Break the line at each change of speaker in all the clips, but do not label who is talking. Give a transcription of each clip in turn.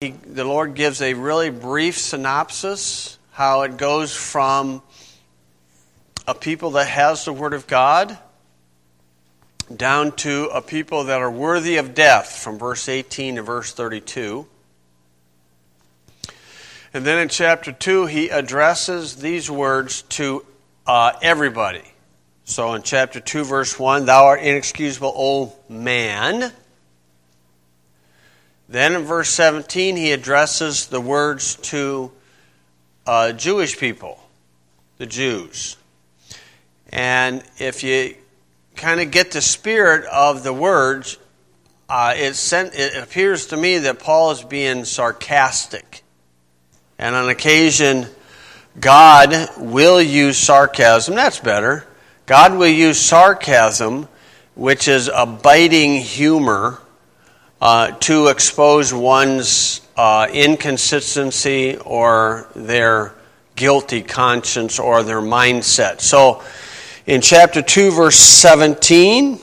The Lord gives a really brief synopsis, how it goes from a people that has the Word of God down to a people that are worthy of death, from verse 18 to verse 32. And then in chapter 2, he addresses these words to everybody. So in chapter 2, verse 1, "Thou art inexcusable, O man." Then in verse 17, he addresses the words to Jewish people, the Jews. And if you kind of get the spirit of the words, it appears to me that Paul is being sarcastic. And on occasion, God will use sarcasm. That's better. God will use sarcasm, which is a biting humor, to expose one's inconsistency or their guilty conscience or their mindset. So in chapter 2, verse 17,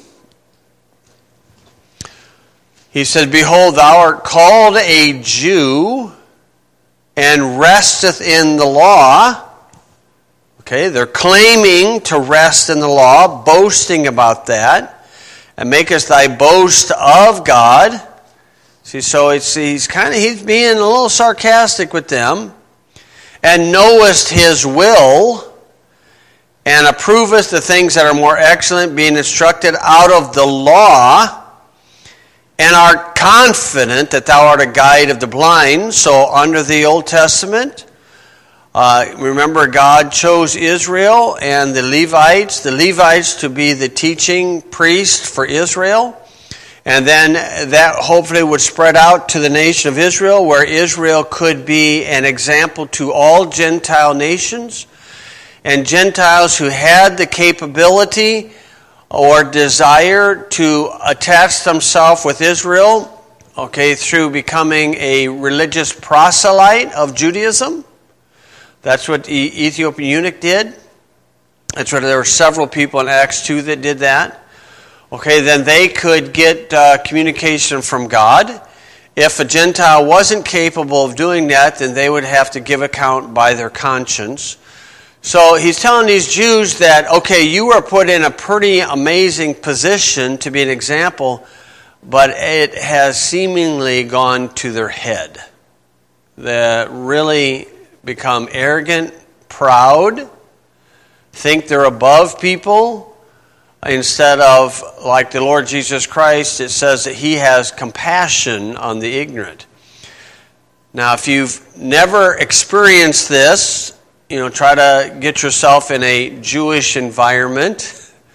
he said, "Behold, thou art called a Jew and resteth in the law." Okay, they're claiming to rest in the law, boasting about that. "And makest thy boast of God." See, so he's being a little sarcastic with them. "And knowest his will, and approvest the things that are more excellent, being instructed out of the law, and art confident that thou art a guide of the blind." So under the Old Testament, remember, God chose Israel and the Levites to be the teaching priest for Israel. And then that hopefully would spread out to the nation of Israel, where Israel could be an example to all Gentile nations. And Gentiles who had the capability or desire to attach themselves with Israel, through becoming a religious proselyte of Judaism. That's what the Ethiopian eunuch did. That's what there were several people in Acts 2 that did that. Then they could get communication from God. If a Gentile wasn't capable of doing that, then they would have to give account by their conscience. So he's telling these Jews that, you were put in a pretty amazing position to be an example, but it has seemingly gone to their head. They really become arrogant, proud, think they're above people, instead of, like the Lord Jesus Christ, it says that he has compassion on the ignorant. Now, if you've never experienced this, try to get yourself in a Jewish environment,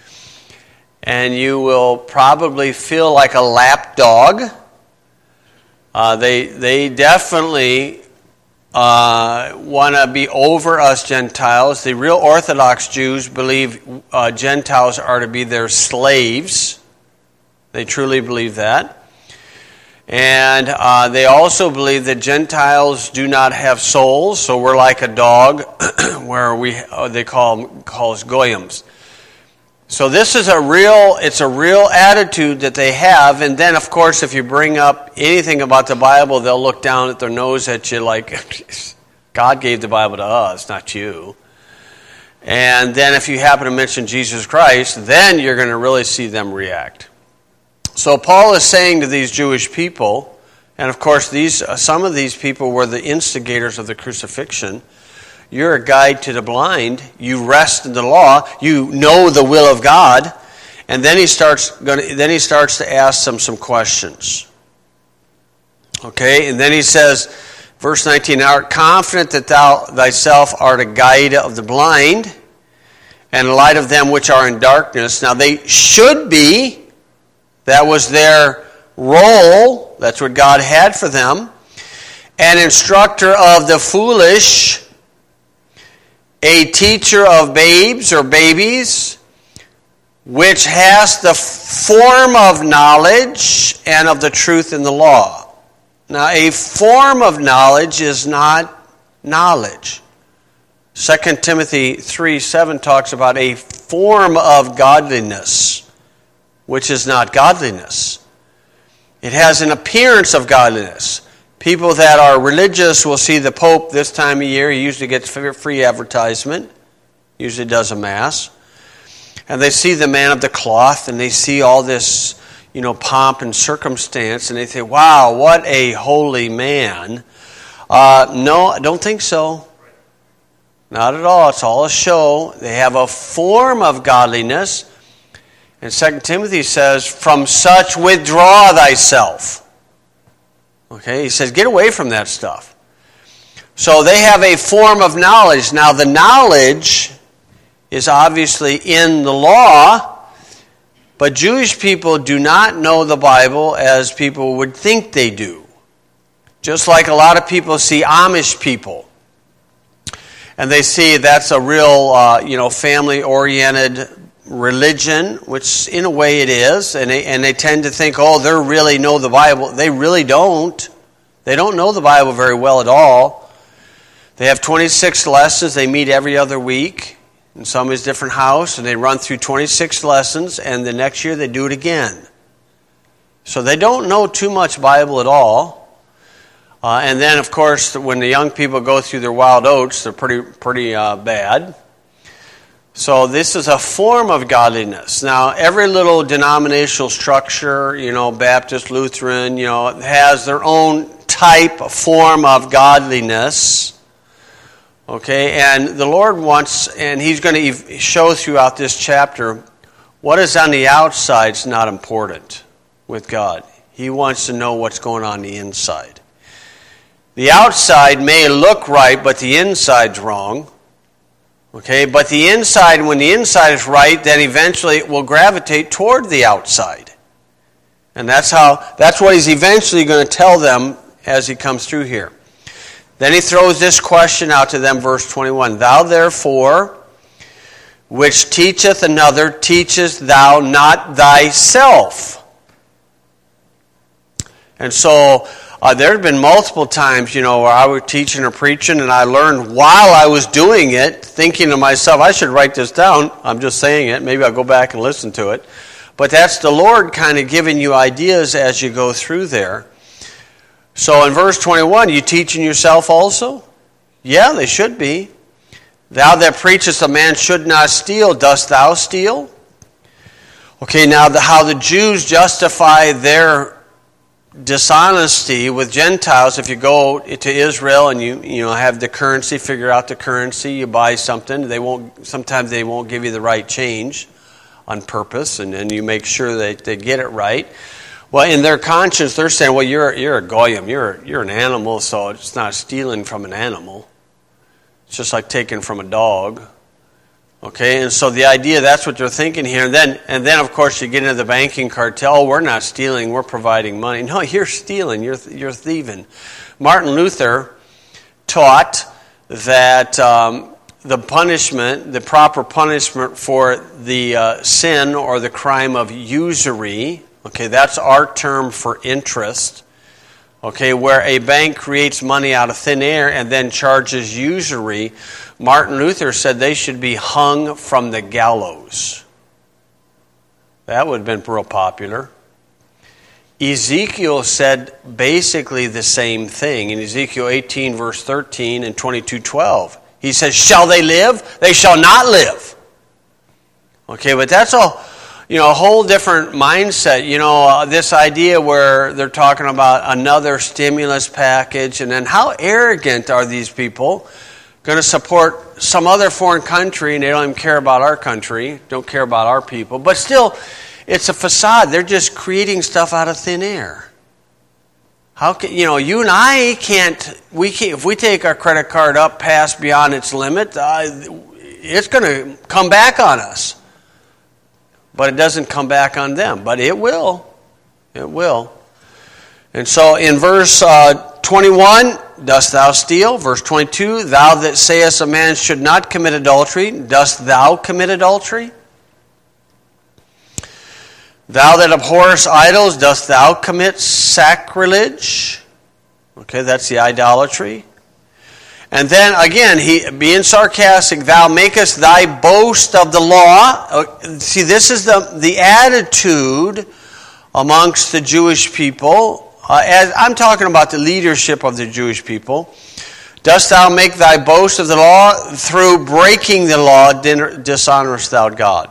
and you will probably feel like a lapdog. They definitely want to be over us Gentiles. The real Orthodox Jews believe Gentiles are to be their slaves. They truly believe that. And they also believe that Gentiles do not have souls, so we're like a dog, where they call us goyim. So this is a real attitude that they have. And then, of course, if you bring up anything about the Bible, they'll look down at their nose at you like, God gave the Bible to us, not you. And then if you happen to mention Jesus Christ, then you're going to really see them react. So Paul is saying to these Jewish people, and of course some of these people were the instigators of the crucifixion, you're a guide to the blind. You rest in the law. You know the will of God. And then he starts to ask them some questions. And then he says, verse 19, "Thou art confident that thou thyself art a guide of the blind, and a light of them which are in darkness." Now they should be. That was their role. That's what God had for them. "An instructor of the foolish, a teacher of babes or babies, which has the form of knowledge and of the truth in the law." Now, a form of knowledge is not knowledge. 2 Timothy 3:7 talks about a form of godliness, which is not godliness. It has an appearance of godliness. People that are religious will see the Pope this time of year. He usually gets free advertisement. Usually does a mass. And they see the man of the cloth, and they see all this, pomp and circumstance, and they say, wow, what a holy man. No, I don't think so. Not at all. It's all a show. They have a form of godliness. And 2 Timothy says, from such withdraw thyself. Okay, he says, get away from that stuff. So they have a form of knowledge. Now the knowledge is obviously in the law, but Jewish people do not know the Bible as people would think they do. Just like a lot of people see Amish people. And they see that's a real, family-oriented religion, which in a way it is. And they tend to think, they really know the Bible. They really don't. They don't know the Bible very well at all. They have 26 lessons. They meet every other week in somebody's different house, and they run through 26 lessons, and the next year they do it again. So they don't know too much Bible at all. And then, of course, when the young people go through their wild oats, they're pretty bad. So this is a form of godliness. Now, every little denominational structure, Baptist, Lutheran, has their own type, form of godliness. Okay, and the Lord wants, and He's going to show throughout this chapter, what is on the outside is not important with God. He wants to know what's going on the inside. The outside may look right, but the inside's wrong. Okay, but the inside, when the inside is right, then eventually it will gravitate toward the outside. And that's what He's eventually going to tell them as He comes through here. Then He throws this question out to them, verse 21. Thou therefore, which teacheth another, teachest thou not thyself? And so there have been multiple times, where I was teaching or preaching, and I learned while I was doing it, thinking to myself, I should write this down. I'm just saying it. Maybe I'll go back and listen to it. But that's the Lord kind of giving you ideas as you go through there. So in verse 21, you teaching yourself also? Yeah, they should be. Thou that preachest a man should not steal, dost thou steal? Okay, now how the Jews justify their dishonesty with Gentiles, if you go to Israel and you have the currency, figure out the currency, you buy something, sometimes they won't give you the right change on purpose, and then you make sure that they get it right. Well, in their conscience, they're saying, well, you're a goyim, you're an animal, so it's not stealing from an animal. It's just like taking from a dog. Okay, and so the idea, that's what they're thinking here. And then of course, you get into the banking cartel. Oh, we're not stealing, we're providing money. No, you're stealing, you're thieving. Martin Luther taught that the proper punishment for the sin or the crime of usury, okay, that's our term for interest. Okay, where a bank creates money out of thin air and then charges usury, Martin Luther said they should be hung from the gallows. That would have been real popular. Ezekiel said basically the same thing in Ezekiel 18, verse 13 and 22:12. He says, shall they live? They shall not live. Okay, but that's a whole different mindset. This idea where they're talking about another stimulus package, and then how arrogant are these people going to support some other foreign country, and they don't even care about our country, don't care about our people. But still, it's a facade. They're just creating stuff out of thin air. How can, you and I can't, if we take our credit card up past beyond its limit, it's going to come back on us. But it doesn't come back on them. But it will. It will. And so in verse 21, dost thou steal? Verse 22, thou that sayest a man should not commit adultery, dost thou commit adultery? Thou that abhorrest idols, dost thou commit sacrilege? Okay, that's the idolatry. And then again, he being sarcastic, thou makest thy boast of the law. See, this is the attitude amongst the Jewish people. as I'm talking about the leadership of the Jewish people, dost thou make thy boast of the law? Through breaking the law dishonorest thou God.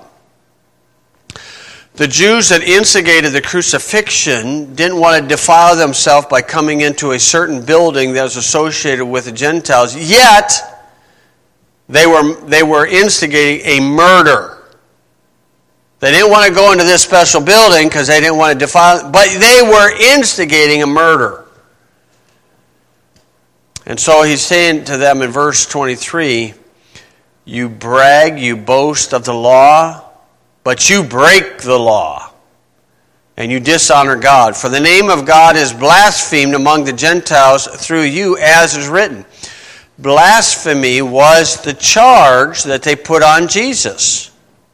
The Jews that instigated the crucifixion didn't want to defile themselves by coming into a certain building that was associated with the Gentiles, yet they were instigating a murder. They didn't want to go into this special building because they didn't want to defile it, but they were instigating a murder. And so he's saying to them in verse 23, you brag, you boast of the law, but you break the law, and you dishonor God. For the name of God is blasphemed among the Gentiles through you, as is written. Blasphemy was the charge that they put on Jesus,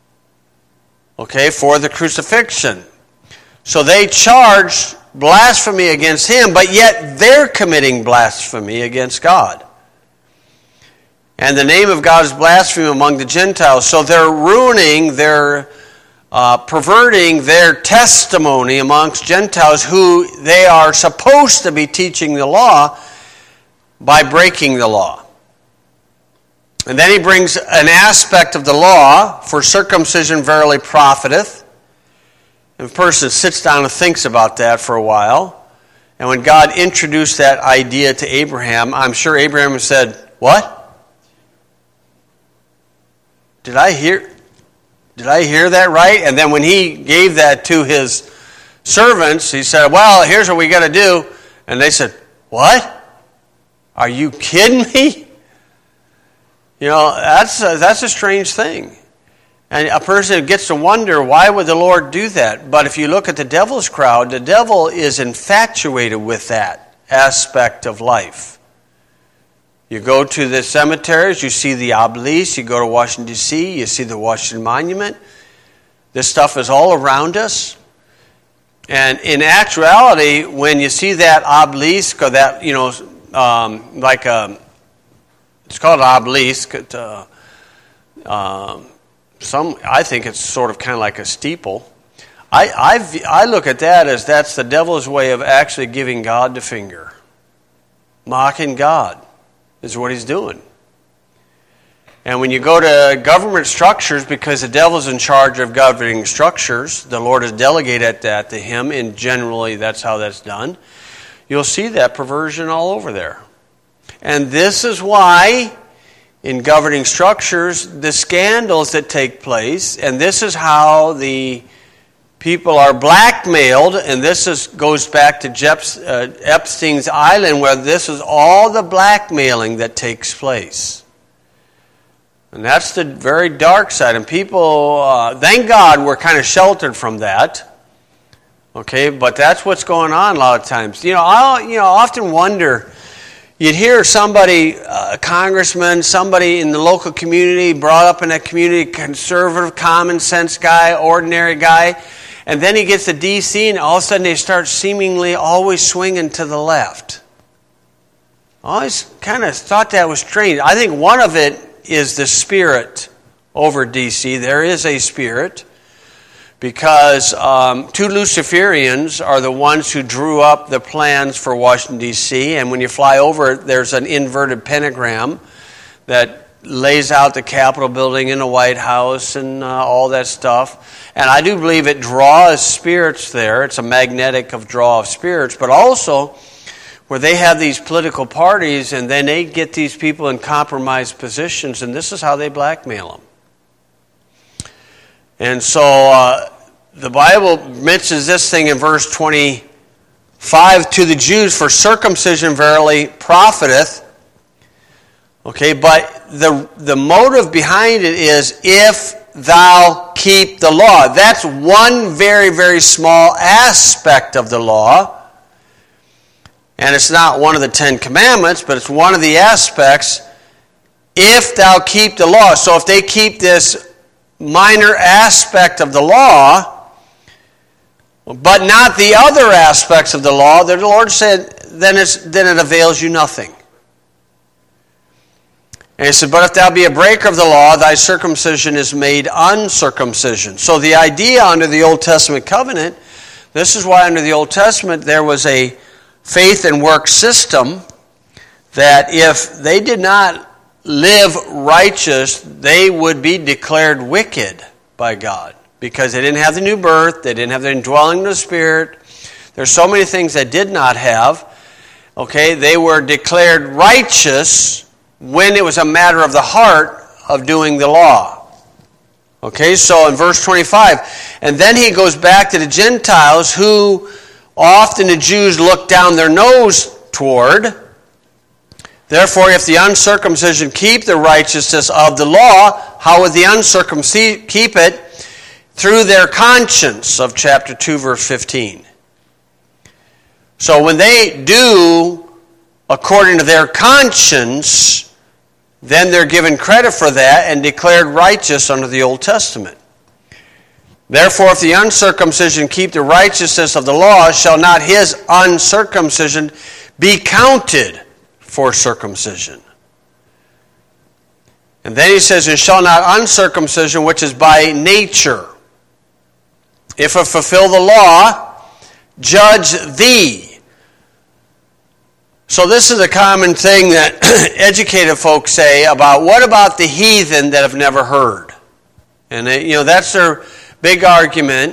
for the crucifixion. So they charged blasphemy against him, but yet they're committing blasphemy against God. And the name of God is blasphemed among the Gentiles. So they're ruining perverting their testimony amongst Gentiles who they are supposed to be teaching the law by breaking the law. And then he brings an aspect of the law, for circumcision verily profiteth. And the person sits down and thinks about that for a while. And when God introduced that idea to Abraham, I'm sure Abraham said, what? Did I hear that right? And then when he gave that to his servants, he said, well, here's what we got to do. And they said, what? Are you kidding me? That's a strange thing. And a person gets to wonder, why would the Lord do that? But if you look at the devil's crowd, the devil is infatuated with that aspect of life. You go to the cemeteries, you see the obelisk, you go to Washington, D.C., you see the Washington Monument. This stuff is all around us. And in actuality, when you see that obelisk, or that, it's called an obelisk. I think it's sort of kind of like a steeple. I look at that as that's the devil's way of actually giving God the finger. Mocking God is what he's doing. And when you go to government structures, because the devil's in charge of governing structures, the Lord has delegated that to him, and generally that's how that's done, you'll see that perversion all over there. And this is why, in governing structures, the scandals that take place, and this is how the people are blackmailed, and this goes back to Epstein's Island, where this is all the blackmailing that takes place. And that's the very dark side. And people, thank God, we're kind of sheltered from that. But that's what's going on a lot of times. I often wonder. You'd hear somebody, a congressman, somebody in the local community, brought up in that community, conservative, common sense guy, ordinary guy, and then he gets to D.C. and all of a sudden they start seemingly always swinging to the left. I always kind of thought that was strange. I think one of it is the spirit over D.C. There is a spirit. Because two Luciferians are the ones who drew up the plans for Washington, D.C., and when you fly over it, there's an inverted pentagram that lays out the Capitol building and the White House and all that stuff. And I do believe it draws spirits there. It's a magnetic draw of spirits, but also where they have these political parties and then they get these people in compromised positions, and this is how they blackmail them. And so the Bible mentions this thing in verse 25 to the Jews, for circumcision verily profiteth. But the motive behind it is if thou keep the law. That's one very, very small aspect of the law. And it's not one of the 10 Commandments, but it's one of the aspects. If thou keep the law. So if they keep this minor aspect of the law, but not the other aspects of the law, the Lord said, then it avails you nothing. And he said, but if thou be a breaker of the law, thy circumcision is made uncircumcision. So the idea under the Old Testament covenant, this is why under the Old Testament there was a faith and work system that if they did not live righteous, they would be declared wicked by God because they didn't have the new birth, they didn't have the indwelling of the Spirit. There's so many things they did not have. Okay, they were declared righteous when it was a matter of the heart of doing the law. Okay, so in verse 25, and then he goes back to the Gentiles who often the Jews look down their nose toward. Therefore, if the uncircumcision keep the righteousness of the law, how would the uncircumcision keep it? Through their conscience, of chapter 2, verse 15. So when they do according to their conscience, then they're given credit for that and declared righteous under the Old Testament. Therefore, if the uncircumcision keep the righteousness of the law, shall not his uncircumcision be counted for circumcision? And then he says, and shall not uncircumcision, which is by nature, if it fulfill the law, judge thee. So this is a common thing that educated folks say about what about the heathen that have never heard? And that's their big argument.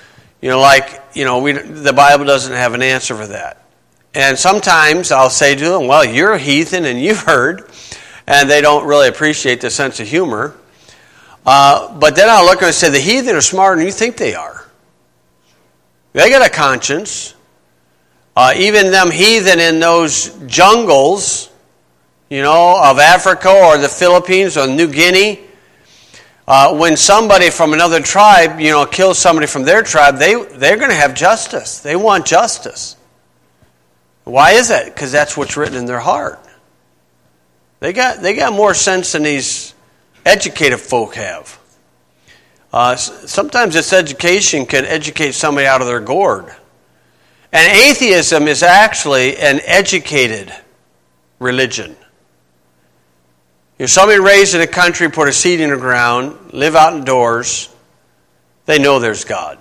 The Bible doesn't have an answer for that. And sometimes I'll say to them, well, you're a heathen and you've heard, and they don't really appreciate the sense of humor. But then I'll look and say, the heathen are smarter than you think they are. They got a conscience. Even them heathen in those jungles, of Africa or the Philippines or New Guinea, when somebody from another tribe, kills somebody from their tribe, they're going to have justice. They want justice. Why is that? Because that's what's written in their heart. They got more sense than these educated folk have. Sometimes this education can educate somebody out of their gourd. And atheism is actually an educated religion. Somebody raised in a country, put a seed in the ground, live out indoors, they know there's God.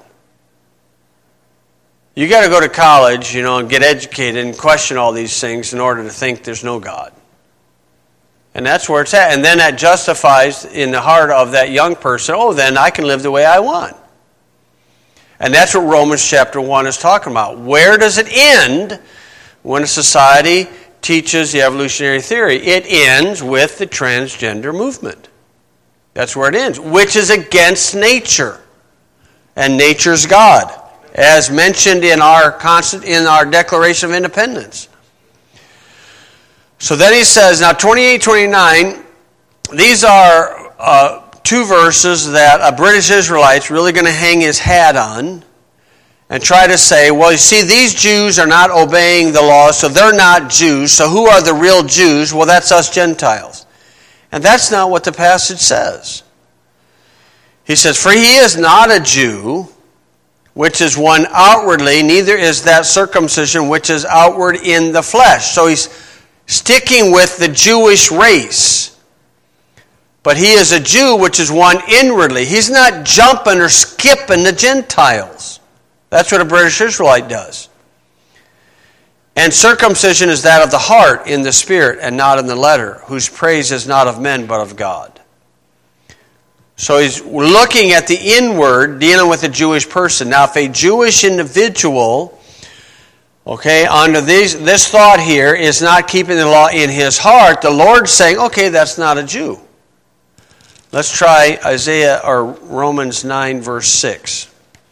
You got to go to college, and get educated and question all these things in order to think there's no God. And that's where it's at. And then that justifies in the heart of that young person, then I can live the way I want. And that's what Romans chapter 1 is talking about. Where does it end when a society teaches the evolutionary theory? It ends with the transgender movement. That's where it ends, which is against nature. And nature's God, as mentioned in our Declaration of Independence. So then he says, now 28, 29, these are two verses that a British Israelite's really going to hang his hat on and try to say, well, you see, these Jews are not obeying the law, so they're not Jews. So who are the real Jews? Well, that's us Gentiles. And that's not what the passage says. He says, for he is not a Jew, which is one outwardly, neither is that circumcision which is outward in the flesh. So he's sticking with the Jewish race. But he is a Jew, which is one inwardly. He's not jumping or skipping the Gentiles. That's what a British Israelite does. And circumcision is that of the heart in the spirit and not in the letter, whose praise is not of men but of God. So he's looking at the inward, dealing with a Jewish person. Now, if a Jewish individual, under this thought here, is not keeping the law in his heart, the Lord's saying, that's not a Jew. Let's try Isaiah or Romans 9, verse 6.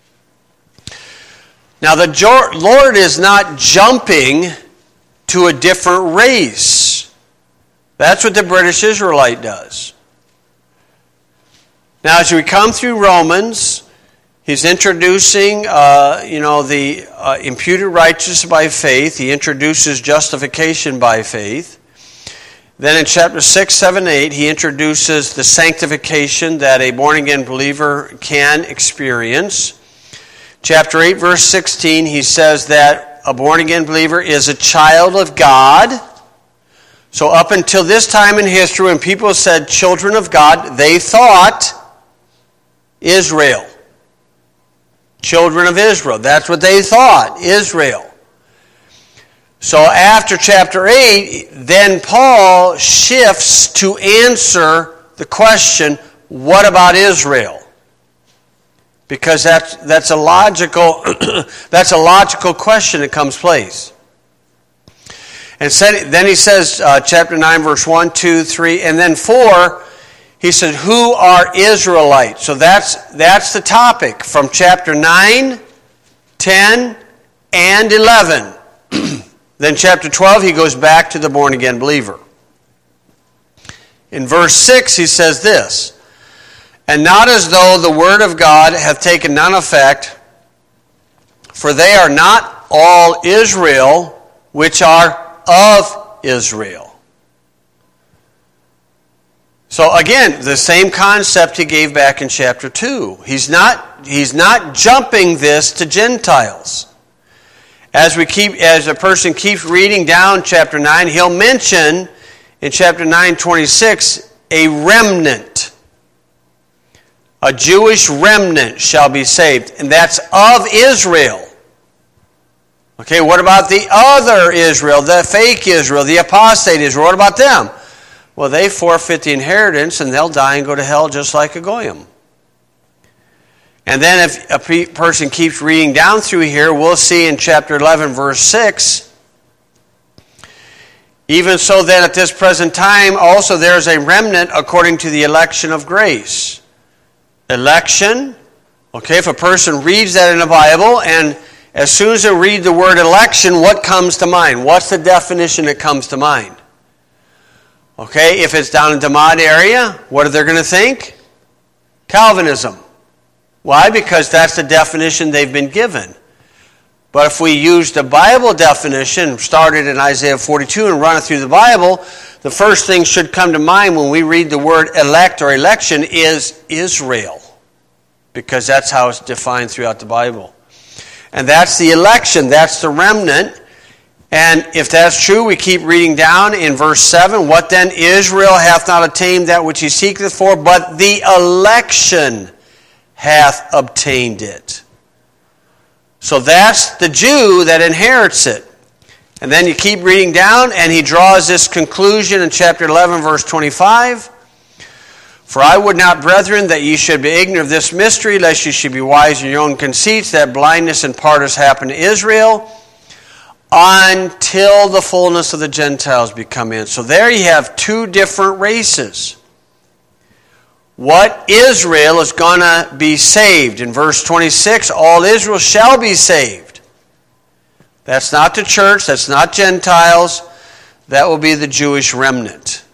Now, the Lord is not jumping to a different race. That's what the British Israelite does. Now, as we come through Romans, he's introducing, the imputed righteousness by faith. He introduces justification by faith. Then in chapter 6, 7, 8, he introduces the sanctification that a born-again believer can experience. Chapter 8, verse 16, he says that a born-again believer is a child of God. So up until this time in history, when people said children of God, they thought Israel. Children of Israel. That's what they thought, Israel. So after chapter 8, then Paul shifts to answer the question, what about Israel? Because that's a logical that's a logical question that comes place. And then he says, chapter 9, verse 1, 2, 3, and then 4, he said, who are Israelites? So that's the topic from chapter 9, 10, and 11. Then chapter 12, he goes back to the born-again believer. In verse 6, he says this, and not as though the word of God hath taken none effect, for they are not all Israel which are of Israel. So again, the same concept he gave back in chapter 2. He's not jumping this to Gentiles. As a person keeps reading down chapter 9, he'll mention in chapter 9:26 a remnant. A Jewish remnant shall be saved, and that's of Israel. Okay, what about the other Israel, the fake Israel, the apostate Israel? What about them? Well, they forfeit the inheritance and they'll die and go to hell just like a goyim. And then if a person keeps reading down through here, we'll see in chapter 11, verse 6, even so then at this present time also there is a remnant according to the election of grace. Election, okay, if a person reads that in the Bible, and as soon as they read the word election, what comes to mind? What's the definition that comes to mind? Okay, if it's down in the Demod area, what are they going to think? Calvinism. Why? Because that's the definition they've been given. But if we use the Bible definition, started in Isaiah 42 and run it through the Bible, the first thing should come to mind when we read the word elect or election is Israel. Because that's how it's defined throughout the Bible. And that's the election, that's the remnant. And if that's true, we keep reading down in verse 7, what then? Israel hath not attained that which he seeketh for, but the election hath obtained it. So that's the Jew that inherits it. And then you keep reading down, and he draws this conclusion in chapter 11, verse 25. For I would not, brethren, that ye should be ignorant of this mystery, lest ye should be wise in your own conceits, that blindness in part has happened to Israel, until the fullness of the Gentiles be come in. So there you have two different races. What Israel is going to be saved. In verse 26, all Israel shall be saved. That's not the church, that's not Gentiles. That will be the Jewish remnant.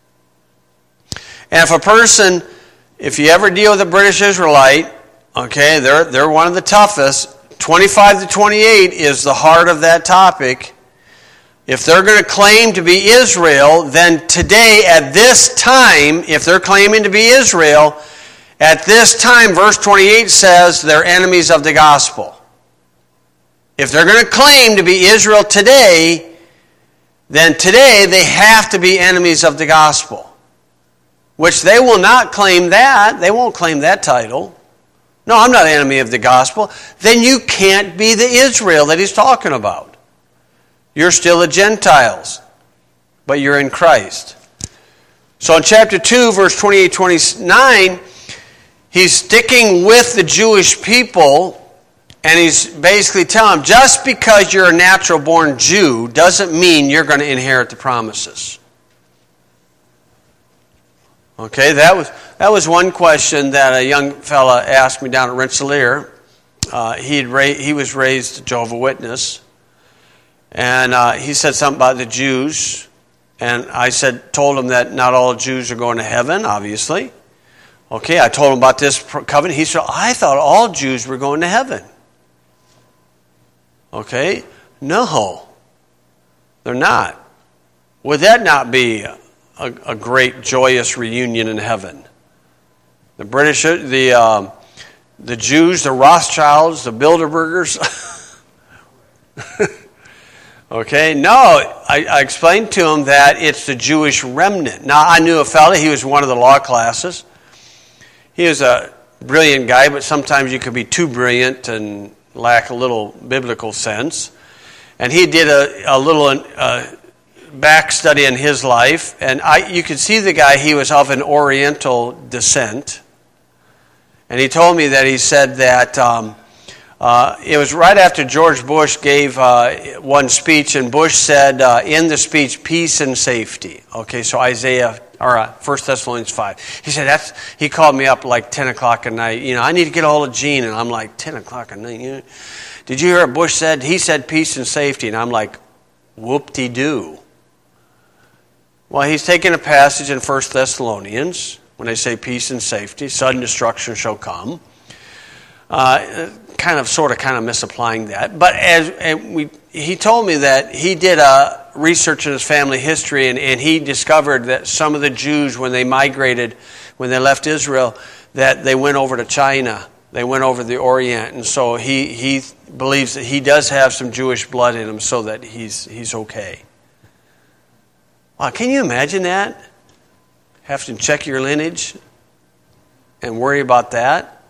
And if you ever deal with a British Israelite, okay, they're one of the toughest. 25 to 28 is the heart of that topic. If they're going to claim to be Israel, then today, at this time, if they're claiming to be Israel, at this time, verse 28 says they're enemies of the gospel. If they're going to claim to be Israel today, then today they have to be enemies of the gospel. Which they will not claim that. They won't claim that title. No, I'm not an enemy of the gospel. Then you can't be the Israel that he's talking about. You're still the Gentiles, but you're in Christ. So in chapter 2, verse 28-29, he's sticking with the Jewish people, and he's basically telling them, just because you're a natural-born Jew doesn't mean you're going to inherit the promises. Okay, that was one question that a young fella asked me down at Rensselaer. He was raised a Jehovah's Witness, and he said something about the Jews, and I told him that not all Jews are going to heaven, obviously. Okay, I told him about this covenant. He said, I thought all Jews were going to heaven. Okay, no, they're not. Would that not be a great, joyous reunion in heaven? The British, the Jews, the Rothschilds, the Bilderbergers. Okay, no, I explained to him that it's the Jewish remnant. Now, I knew a fellow, he was one of the law classes. He was a brilliant guy, but sometimes you could be too brilliant and lack a little biblical sense. And he did a little back study in his life. And you could see the guy, he was of an Oriental descent. And he told me that he said that it was right after George Bush gave one speech, and Bush said in the speech, peace and safety. Okay, so 1 Thessalonians 5. He said he called me up like 10 o'clock at night. I need to get a hold of Gene. And I'm like, 10 o'clock at night? Did you hear what Bush said? He said peace and safety. And I'm like, whoop-de-doo. Well, he's taking a passage in 1 Thessalonians when they say peace and safety, sudden destruction shall come. Kind of misapplying that. But he told me that he did research in his family history, and he discovered that some of the Jews, when they migrated, when they left Israel, that they went over to China. They went over the Orient. And so he believes that he does have some Jewish blood in him, so that he's okay. Wow, can you imagine that? Have to check your lineage and worry about that?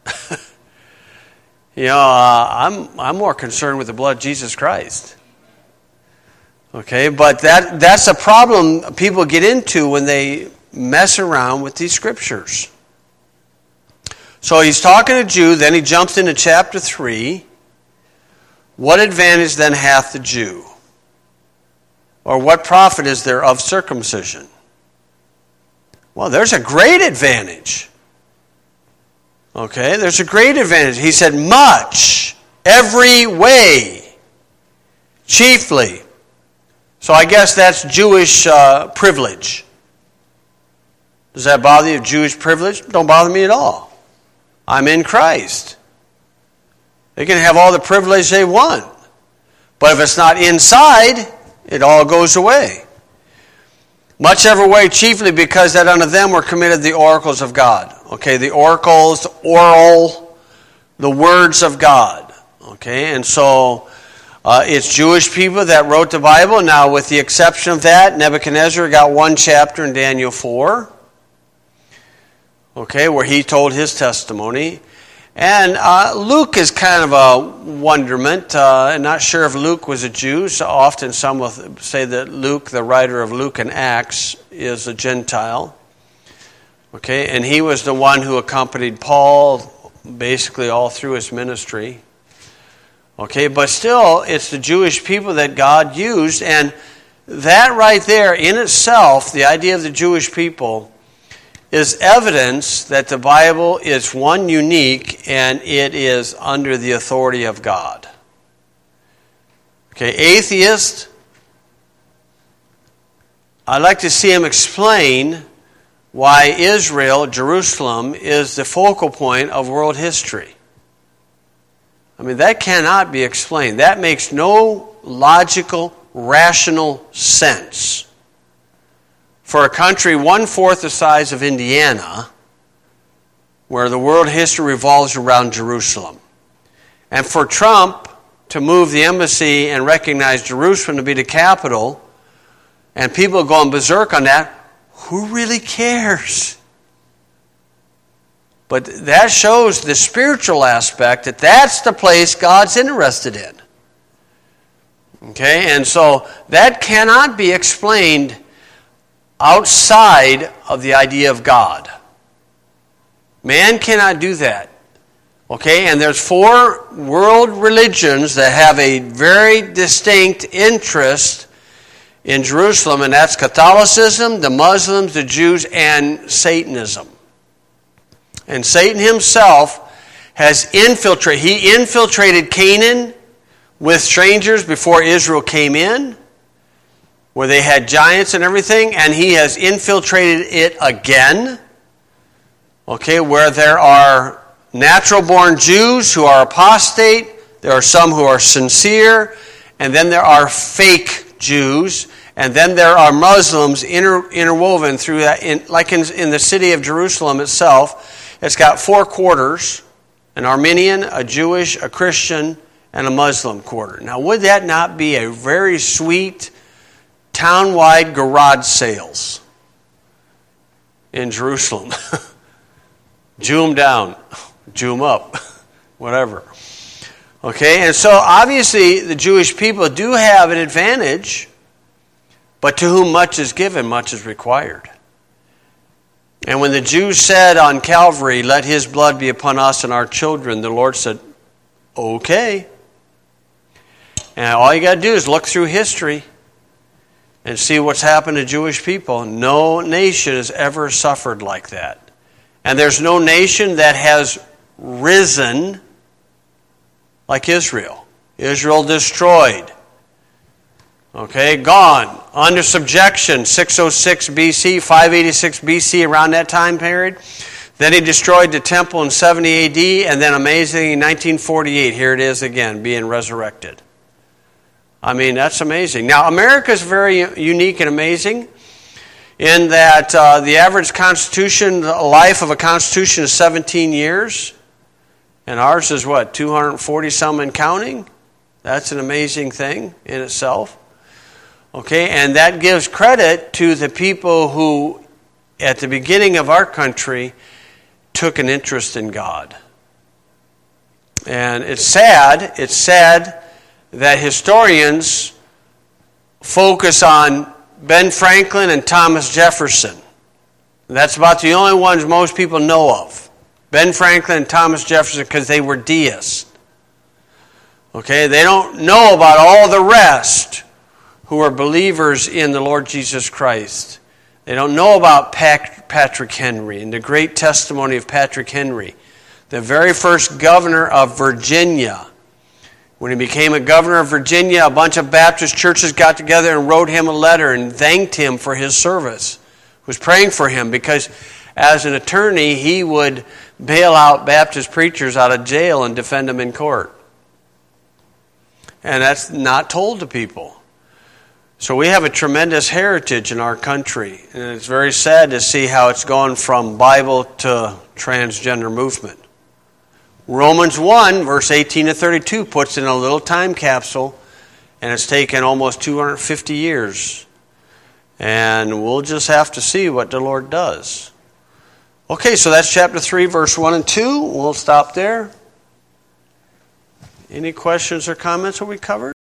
I'm more concerned with the blood of Jesus Christ. Okay, but that's a problem people get into when they mess around with these scriptures. So he's talking to a Jew, then he jumps into chapter 3. What advantage then hath the Jew? Or what profit is there of circumcision? Well, there's a great advantage. Okay, there's a great advantage. He said, much, every way, chiefly. So I guess that's Jewish privilege. Does that bother you, Jewish privilege? Don't bother me at all. I'm in Christ. They can have all the privilege they want. But if it's not inside, it all goes away. Much every way, chiefly because that unto them were committed the oracles of God. Okay, the oracles, oral, the words of God. Okay, and so it's Jewish people that wrote the Bible. Now, with the exception of that, Nebuchadnezzar got one chapter in Daniel 4. Okay, where he told his testimony. And Luke is kind of a wonderment. I'm not sure if Luke was a Jew. So often some will say that Luke, the writer of Luke and Acts, is a Gentile. Okay, and he was the one who accompanied Paul basically all through his ministry. Okay, but still, it's the Jewish people that God used. And that right there in itself, the idea of the Jewish people, is evidence that the Bible is one, unique, and it is under the authority of God. Okay, atheist, I'd like to see him explain why Israel, Jerusalem, is the focal point of world history. I mean, that cannot be explained. That makes no logical, rational sense. For a country 1/4 the size of Indiana, where the world history revolves around Jerusalem. And for Trump to move the embassy and recognize Jerusalem to be the capital, and people going berserk on that, who really cares? But that shows the spiritual aspect, that that's the place God's interested in. Okay, and so that cannot be explained outside of the idea of God. Man cannot do that. Okay, and there's 4 world religions that have a very distinct interest in Jerusalem, and that's Catholicism, the Muslims, the Jews, and Satanism. And Satan himself has infiltrated Canaan with strangers before Israel came in, where they had giants and everything, and he has infiltrated it again. Okay, where there are natural-born Jews who are apostate, there are some who are sincere, and then there are fake Jews, and then there are Muslims interwoven through that. Like in the city of Jerusalem itself, it's got 4 quarters, an Armenian, a Jewish, a Christian, and a Muslim quarter. Now, would that not be a very sweet town-wide garage sales in Jerusalem? Jew them down, Jew them up, whatever. Okay, and so obviously the Jewish people do have an advantage, but to whom much is given, much is required. And when the Jews said on Calvary, let his blood be upon us and our children, the Lord said, okay. And all you got to do is look through history and see what's happened to Jewish people. No nation has ever suffered like that. And there's no nation that has risen like Israel. Israel destroyed. Okay, gone. Under subjection, 606 BC, 586 BC, around that time period. Then he destroyed the temple in 70 AD, and then amazingly, in 1948, here it is again, being resurrected. I mean, that's amazing. Now, America is very unique and amazing in that the average constitution, the life of a constitution is 17 years. And ours is what, 240 some and counting? That's an amazing thing in itself. Okay, and that gives credit to the people who, at the beginning of our country, took an interest in God. And it's sad that historians focus on Ben Franklin and Thomas Jefferson. That's about the only ones most people know of. Ben Franklin and Thomas Jefferson, because they were deists. Okay, they don't know about all the rest who are believers in the Lord Jesus Christ. They don't know about Patrick Henry and the great testimony of Patrick Henry, the very first governor of Virginia. When he became a governor of Virginia, a bunch of Baptist churches got together and wrote him a letter and thanked him for his service. Was praying for him because as an attorney, he would bail out Baptist preachers out of jail and defend them in court. And that's not told to people. So we have a tremendous heritage in our country. And it's very sad to see how it's gone from Bible to transgender movement. Romans 1, verse 18 to 32 puts in a little time capsule, and it's taken almost 250 years. And we'll just have to see what the Lord does. Okay, so that's chapter 3, verse 1 and 2. We'll stop there. Any questions or comments that we covered?